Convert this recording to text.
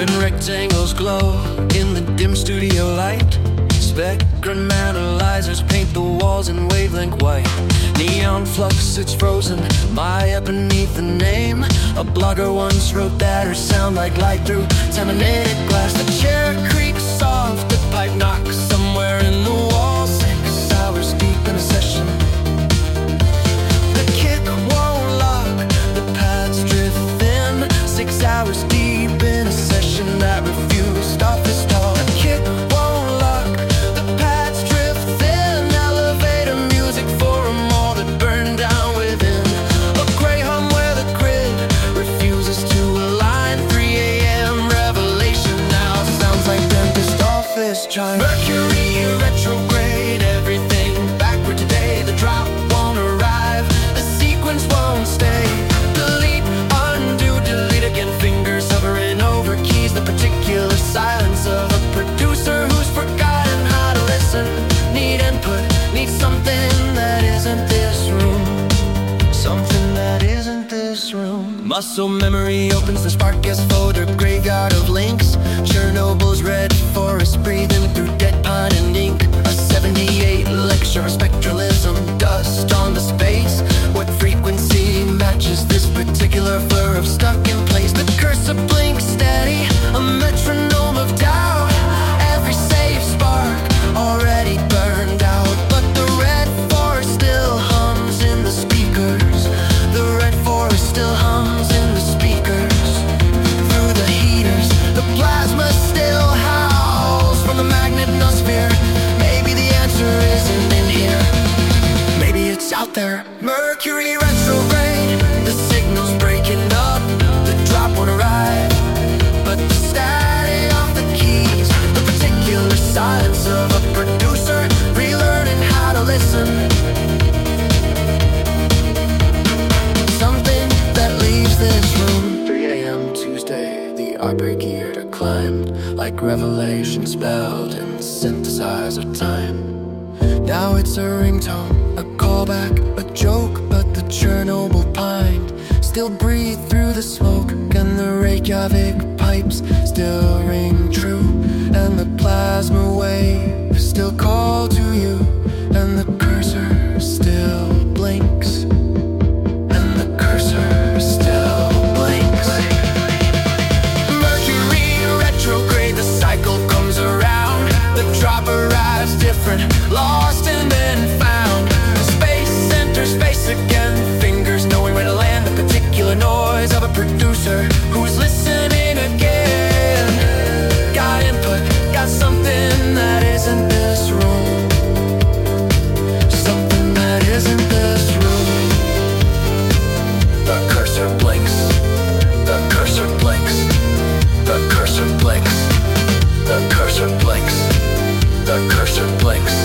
Rectangles glow in the dim studio light. Spectrum analyzers paint the walls in wavelength white. Neon flux, it's frozen, Maya beneath the name. A blogger once wrote that her sound like light through laminated glass. The chair creaks soft, the pipe knocks somewhere in the wall. 6 hours deep in a session. The kick won't lock, the pads drift thin. 6 hours deep in a session that refused office talk. The kick won't lock, the pads drift thin. Elevator music for a mall that burned down within. A gray hum where the grid refuses to align. 3 a.m. revelation now sounds like dentist office chime. Mercury retrograde, everything backward today. The drop won't arrive, the sequence won't stay. Delete, undo, delete again. Fingers hovering over keys. The particular silence of a producer who's forgotten how to listen. Need input, need something that isn't this room. Something that isn't this room. Muscle memory opens the spark gas folder. Graveyard of links. Chernobyl's red forest breathing through dead pine and ink. A 78 lecture of spectralism. Dust on the space. What frequency matches this particular blur of stuck in place? The cursor blinks steady, a metronome of doubt. Every safe spark already burned out, but the red forest still hums in the speakers. The red forest still hums in the speakers. Through the heaters, the plasma still howls from the magnetosphere. Maybe the answer isn't in here, maybe it's out there. Mercury retrograde, the signal's breaking up. The drop won't arrive, but the static off the keys. The particular silence of a producer relearning how to listen. Something that leaves this room. 3 a.m. Tuesday, the outbreak year declined, like revelation spelled in synthesizer time. Now it's a ringtone, a callback, a joke, but the Chernobyl pine still breathe through the smoke, and the Reykjavik pipes still ring true, and the plasma wave still call to you, and the cursor still blinks, and the cursor still blinks. Mercury retrograde, the cycle comes around. The drop arrives different, lost and then found. Space enters space again, fingers knowing where to land. The particular noise of a producer who's listening again. Got input, got something that isn't this room. Something that isn't this room. The cursor blinks, the cursor blinks, the cursor blinks, the cursor blinks, the cursor blinks.